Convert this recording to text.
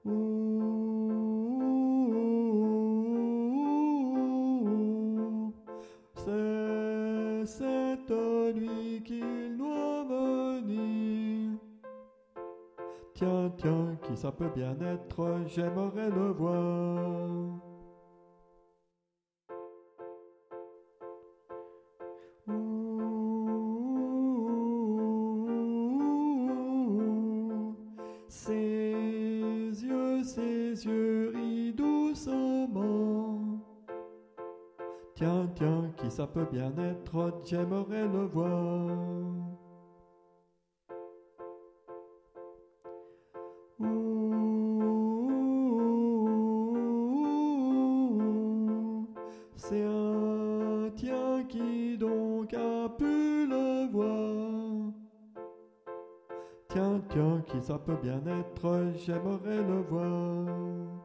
C'est cette nuit qu'il doit venir. Tiens, tiens, qui ça peut bien être, j'aimerais le voir. Ses yeux rient doucement. Tiens, tiens, qui ça peut bien être, j'aimerais le voir. C'est un tien qui donc a pu le voir. Tiens, tiens, qui ça peut bien être, j'aimerais le voir.